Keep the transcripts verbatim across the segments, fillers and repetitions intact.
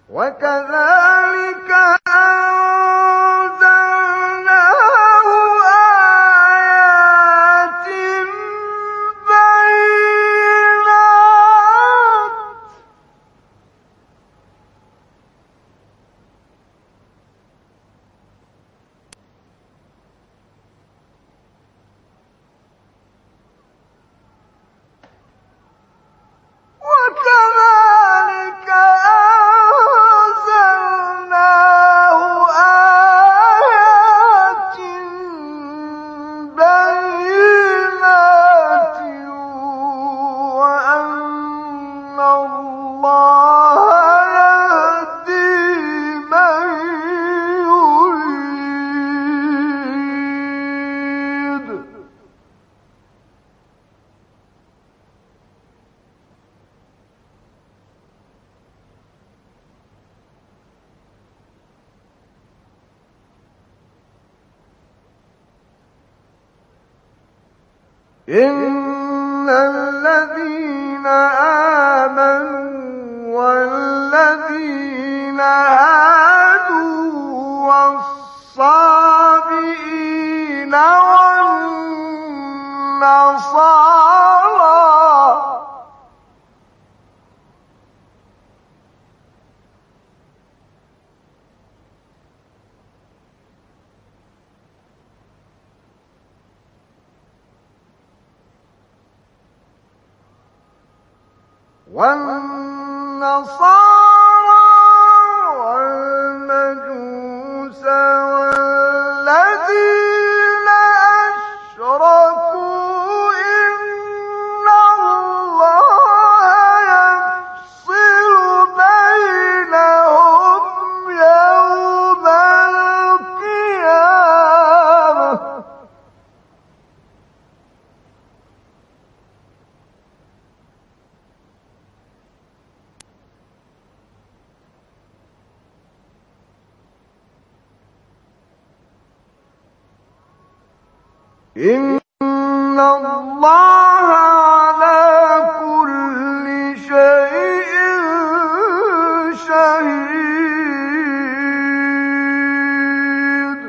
وكذلك أنزلناه آيات بينات وكذلك أنزلناه آيات بينات وأن الله يهدي من يريد. إن الذين آمنوا والذين هادوا والصابئين والنصارى والنصارى والمجوس والذين أشركوا إن الله يفصل بينهم يوم القيامة. إن الله على كل شيء شهيد.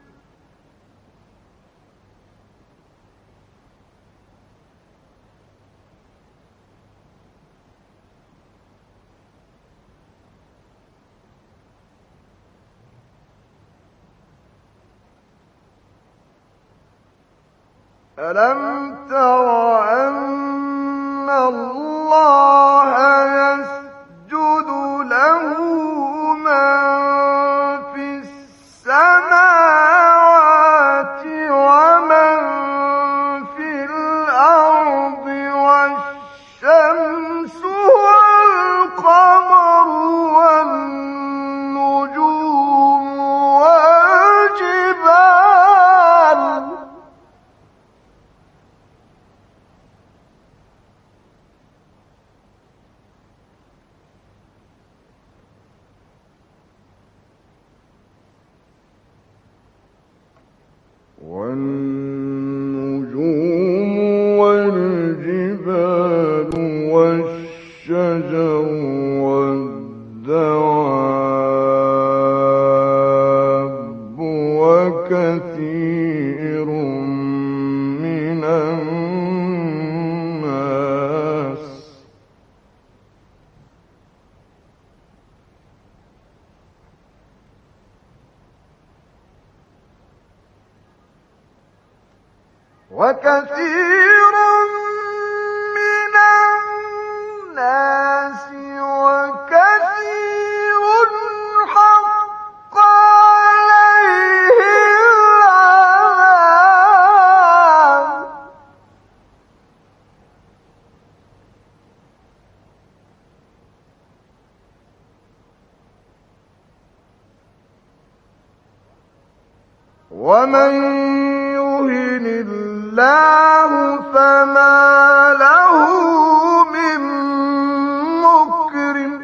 ألم تر أن الله يسجد له من في السماوات ومن في الأرض والشمس والقمر والنجوم والجبال والنجوم والجبال والشجر والدواب وكثير من الناس وكثير من الناس وكثير حق عليه العذاب. ومن يهن الله فما له من مكرم.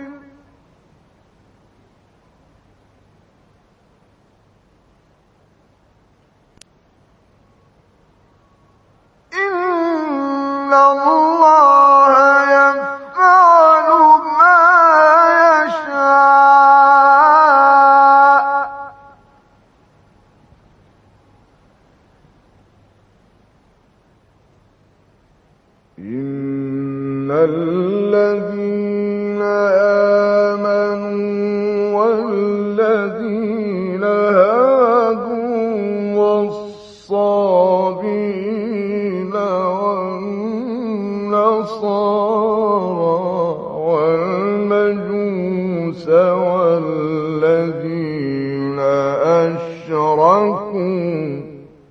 إن الله يفعل ما يشاء. إن الذين آمنوا والذين هادوا والصابين والنصارى والمجوس والذين أشركوا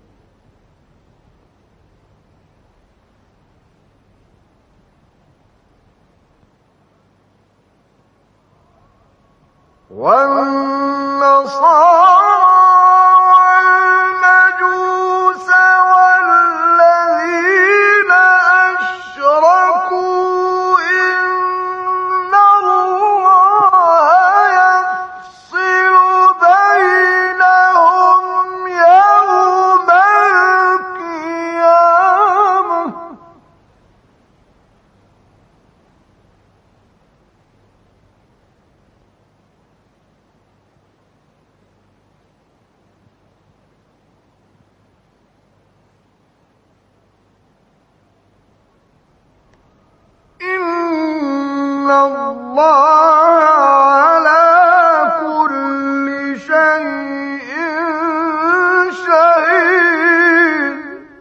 والنصارى والمجوس والذين أشركوا إن الله يفصل بينهم يوم القيامة إن الله على كل شيء شهيد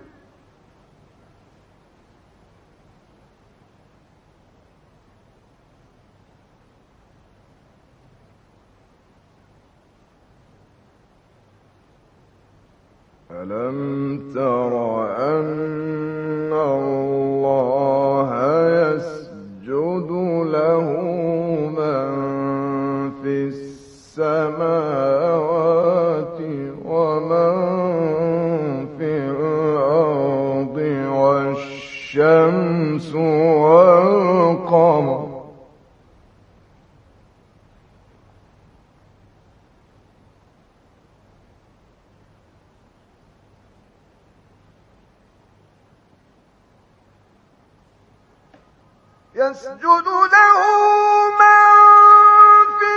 ألم تر أن الله يسجد له من في السماوات ومن في الأرض والشمس والقمر يسجد له من في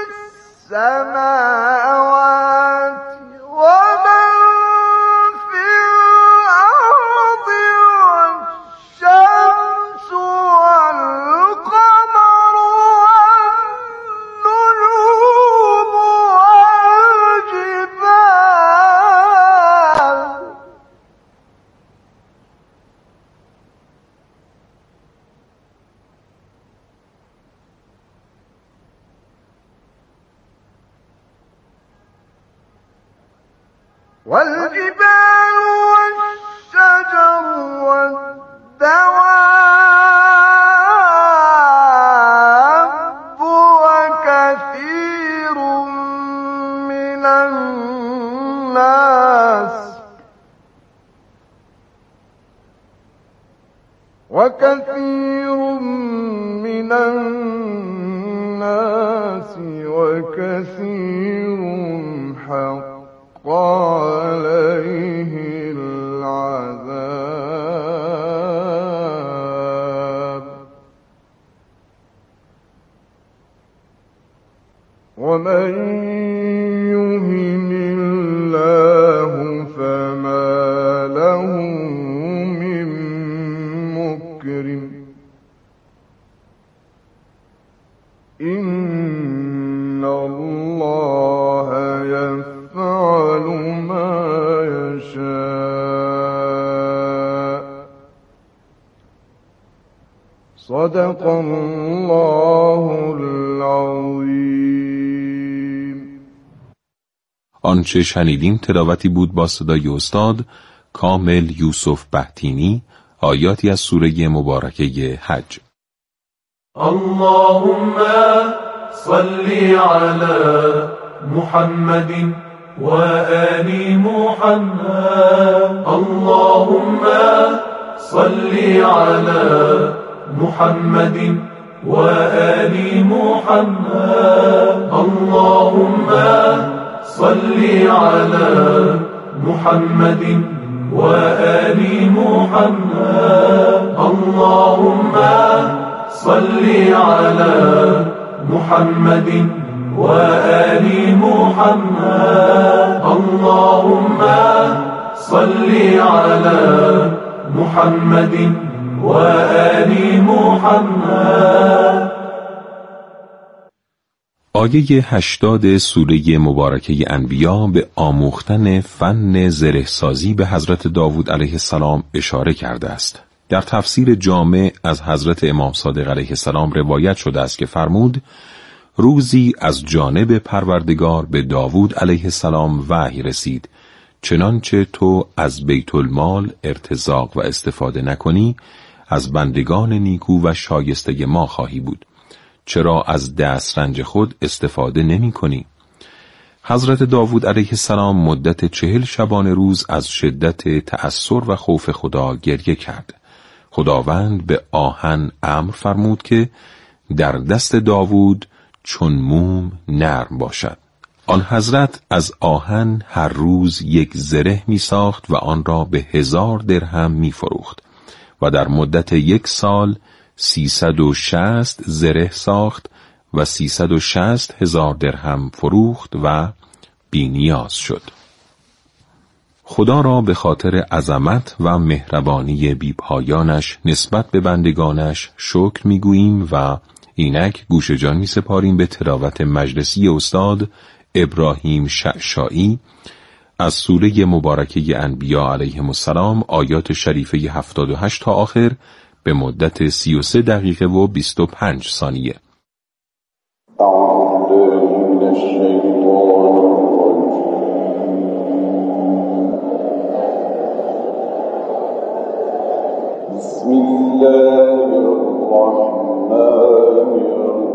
السماوات ومن في الأرض والشمس والقمر والنجوم والجبال والجبال والشجر والدواب وكثير من الناس وكثير من الناس وكثير حق عليه العذاب ومن يهن الله فما له من مكرم إن الله يفعل ما يشاء صدق الله العظیم. آنچه شنیدیم تلاوتی بود با صدای استاد کامل یوسف بهتینی، آیاتی از سوره مبارکه حج. اللهم صل على محمد وآل محمد. اللهم صل على محمد وآل محمد. اللهم صل على محمد وآل محمد. اللهم صل على محمد وآل محمد. اللهم صل على محمد وآل محمد. آیه هشتاد سوره مبارکه انبیا به آموختن فن زرهسازی به حضرت داوود علیه السلام اشاره کرده است. در تفسیر جامع از حضرت امام صادق علیه السلام روایت شده است که فرمود: روزی از جانب پروردگار به داوود علیه السلام وحی رسید: چنانچه تو از بیت المال ارتزاق و استفاده نکنی، از بندگان نیکو و شایسته ما خواهی بود. چرا از دسترنج خود استفاده نمی کنی؟ حضرت داوود علیه السلام مدت چهل شبانه روز از شدت تأثر و خوف خدا گریه کرد. خداوند به آهن امر فرمود که در دست داوود چون موم نرم باشد. آن حضرت از آهن هر روز یک زره می ساخت و آن را به هزار درهم می فروخت و در مدت یک سال سیصد و شصت زره ساخت و سیصد و شصت هزار درهم فروخت و بی‌نیاز شد. خدا را به خاطر عظمت و مهربانی بی‌پایانش نسبت به بندگانش شکر می‌گوییم و اینک گوش جان می‌سپاریم به تلاوت مجلسی استاد ابراهیم شعشاعی از سوره مبارکه انبیا علیهم السلام آیات شریفه هفتاد و هشت تا آخر به مدت سی و سه دقیقه و بیست و پنج ثانیه. بسم الله الرحمن الرحیم.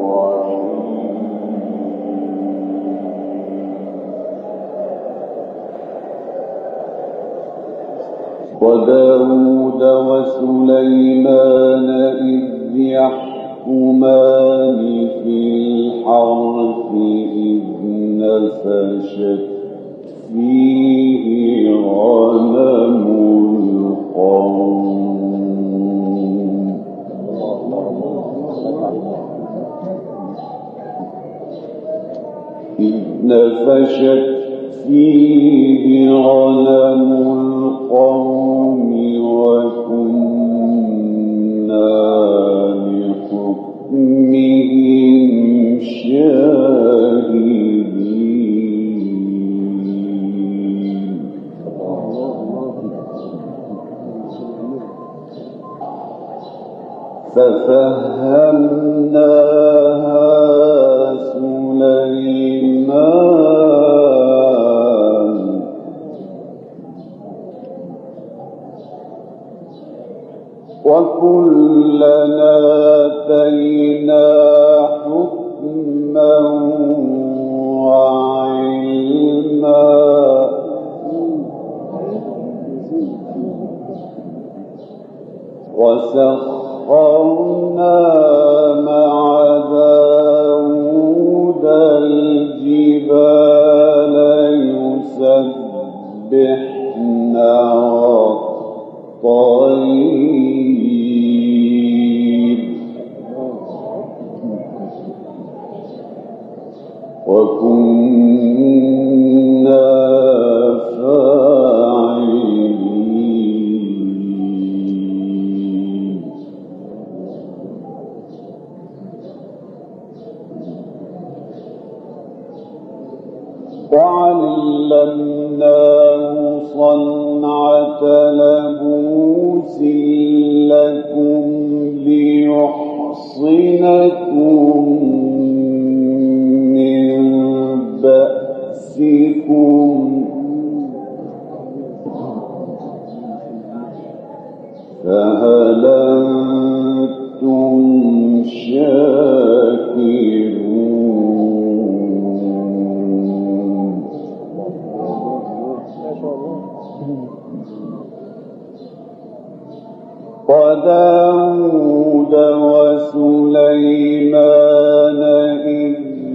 وداود وسليمان إذ يحكمان في الحرث إذ نفشت فيه غنم القوم إذ نفشت فيه غنم القوم وكنا لحكمهم شاهدين. ففهمناها سليمان وكلنا آتينا حكما وعلما وسخرنا مع داود الجبال يسبحن والطير وكنا فاعلين. وعلمناه صنعة لبوس لكم ليحصنكم من بأسكم فهل أنتم شاكرون؟ وداود وسليمان إذ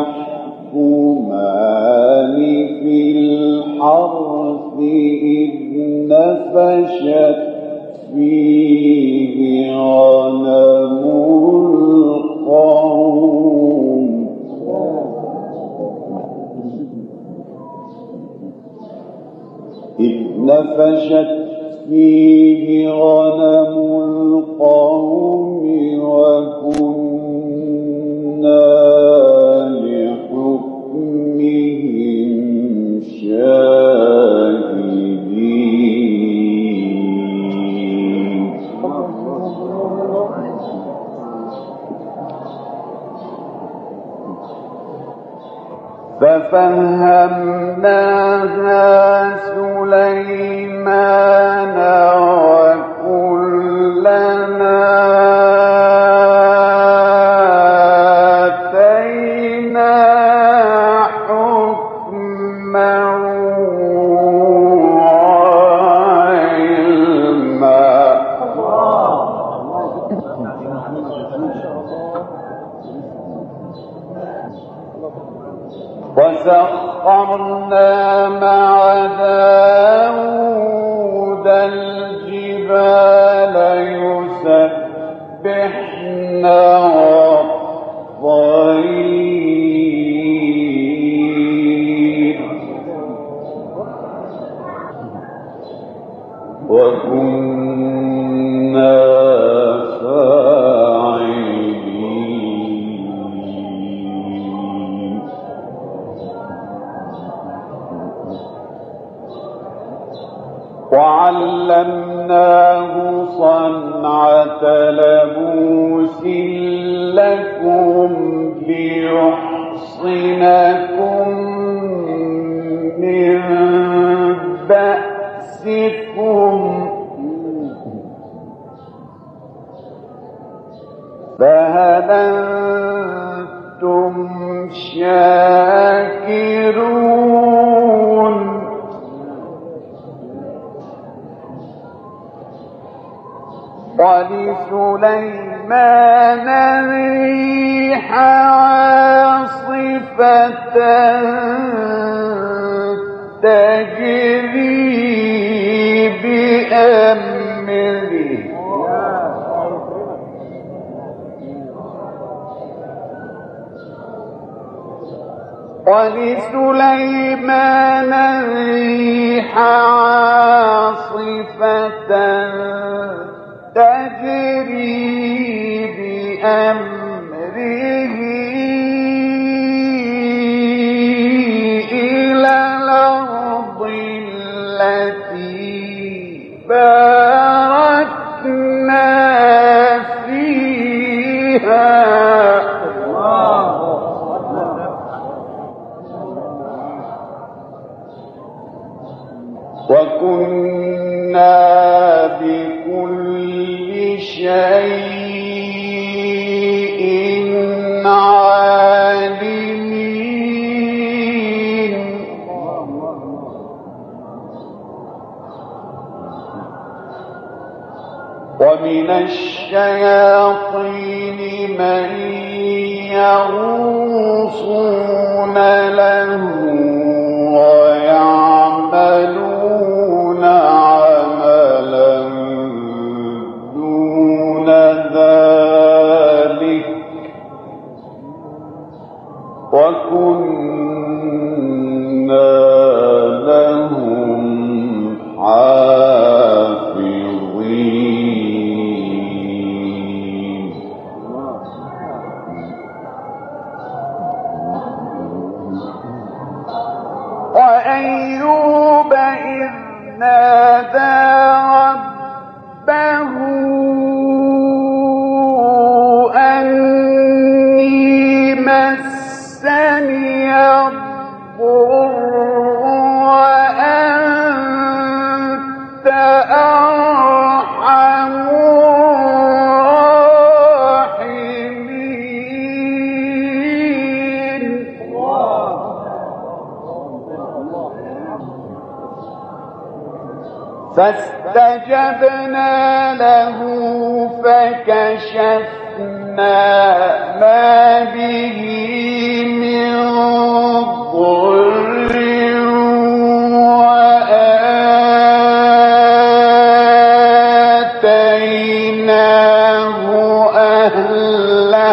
يحكمان في الحرث إذ نفشت فيه غنم القوم إذ نفشت فيه غنم ففهمناها سليمان وكلنا آتينا حكما وسخرنا مع داود الجبال يسبحن والطير وكنا وعلمناه صنعة لبوس لكم ليحصنكم من بأسكم فهل أنتم شاكرون ولسليمان الريح عاصفة تجري بأمره ولسليمان الريح عاصفة تجري بأمره إلى الأرض التي باركنا فيها وكنا بكل شيء عالمين ومن الشياطين من يغوصون له ويعملون عملا دون ذلك وكنا لهم حافظين وأيوب إذ نادى ربه أني مسني الضر وأنت أرحم الراحمين فاستجبنا له فكشفنا ما به من ضر وآتيناه أهله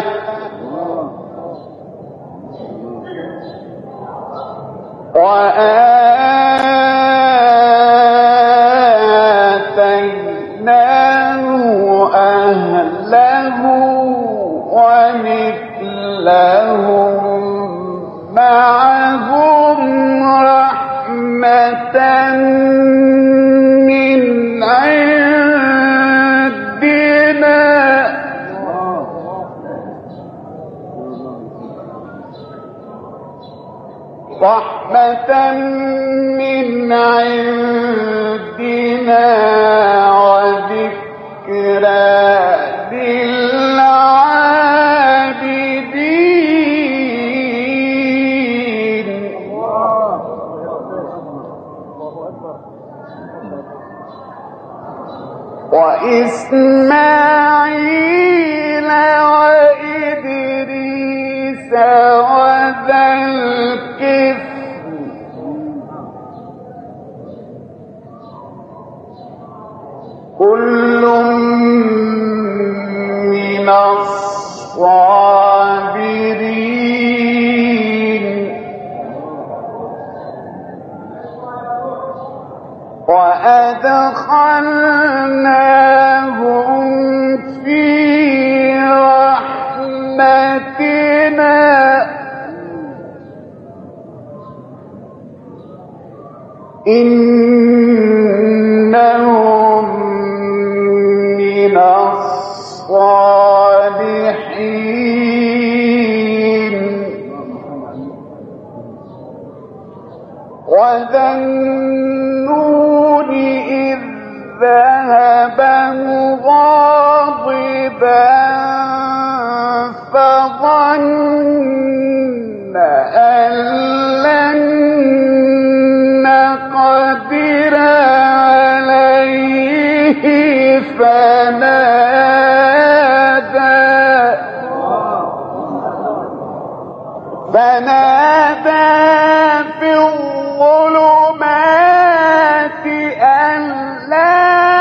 أهله ومثلهم معهم رحمة من عندنا رحمة من عندنا وذكرى للعابدين. وإسماعيل وإدريس وذا الكفل كل من الصابرين. وأدخلناهم في رحمتنا إنهم من الصالحين. وذا النون إذ ذهب مغاضبا فظن أن لن نقدر عليه فنادى فنادى في الظلمات أن لا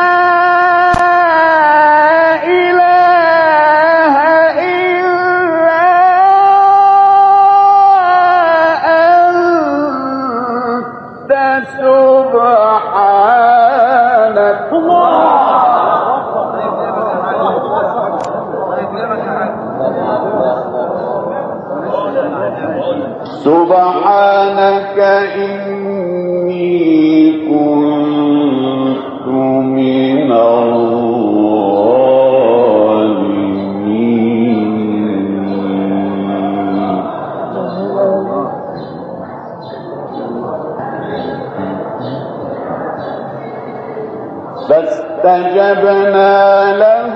إله إلا أنت سبحانك. سبحانك إني كنت من الظالمين. فاستجبنا له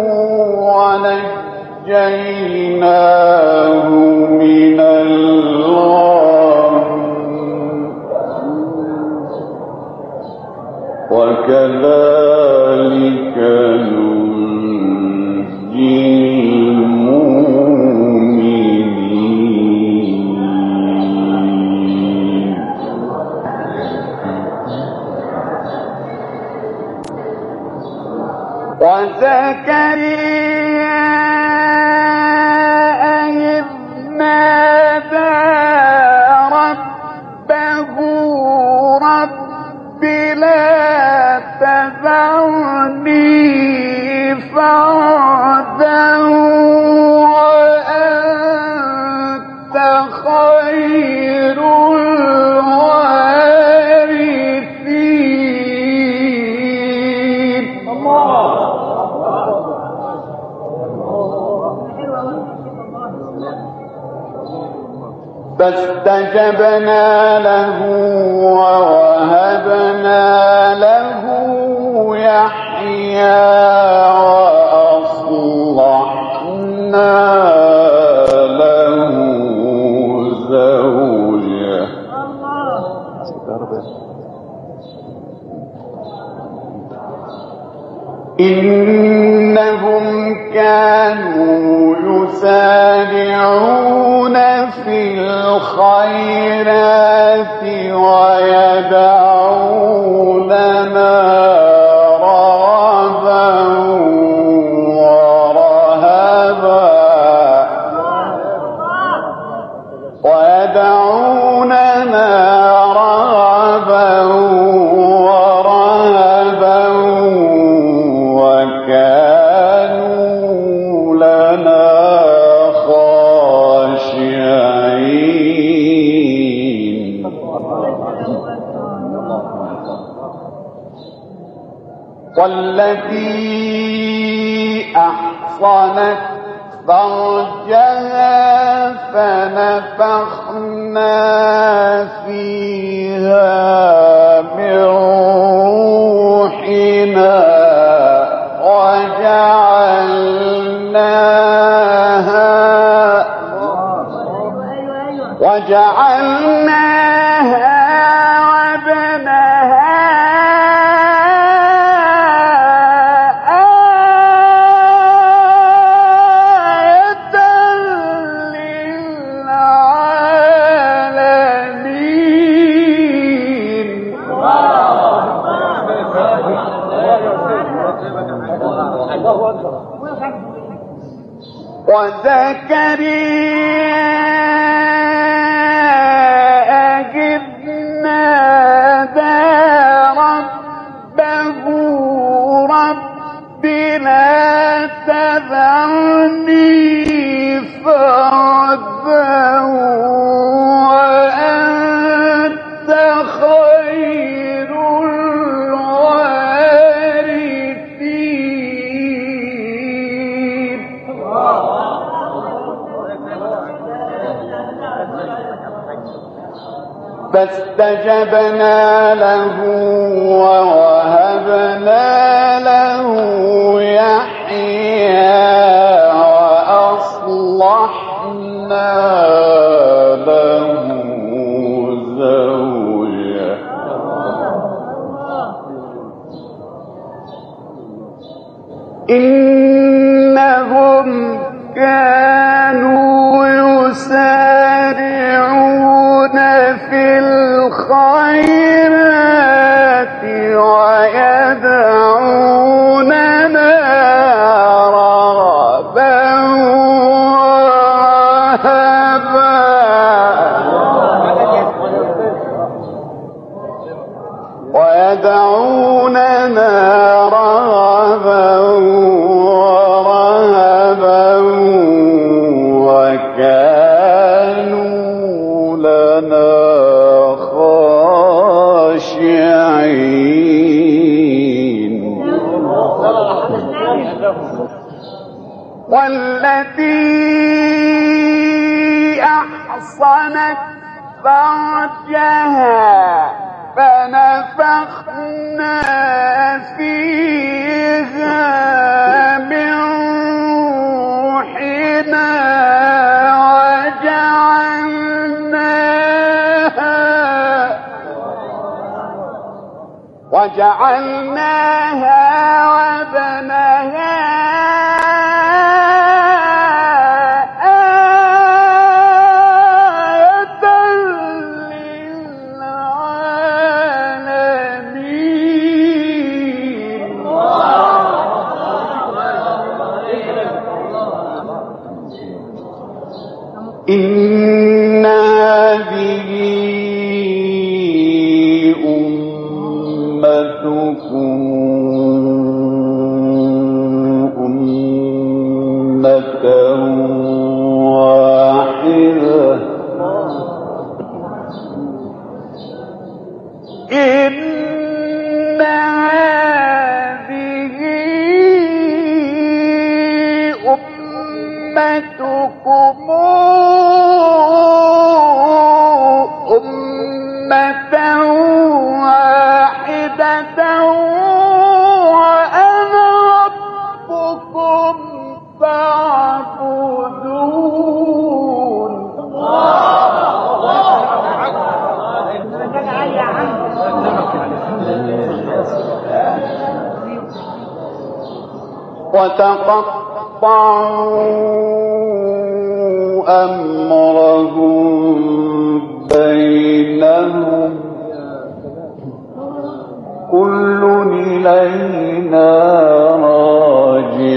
ونجيناه من الغم وكذلك ننجي المؤمنين. وزكريا إذ نادى ربه رب لا تذرني فردا وأنت خير الوارثين. فاستجبنا له ووهبنا له يحيى وأصلحنا له زوجه إنهم كانوا يسارعون في الخيرات ويدعوننا رغبا ورهبا ويدعوننا رغبا ورهبا وكانوا لنا خاشعين. والتي أحصنت فرجها فنفخنا فيها من روحنا وجعلناها وجعلناها وابنها آية للعالمين. وزكريا إذ نادى ربه رب لا تذرني فردا وأنت خير الوارثين. فاستجبنا له ووهبنا له يحيى وأصلحنا له زوجه إنهم كانوا يسارعون في الخيرات ويدعوننا رغبا ورهبا ويدعوننا رغبا ورهبا وكانوا لنا خاشعين. والتي أحصنت فرجها فنفخنا فيها من روحنا وجعلناها وجعلناها وابنها آية للعالمين. إن هذه أمتكم أمة واحدة إن هذه أمتكم أمة واحدة وأنا ربكم فاعبدون. وتقطعوا أمرهم بينهم كل إلينا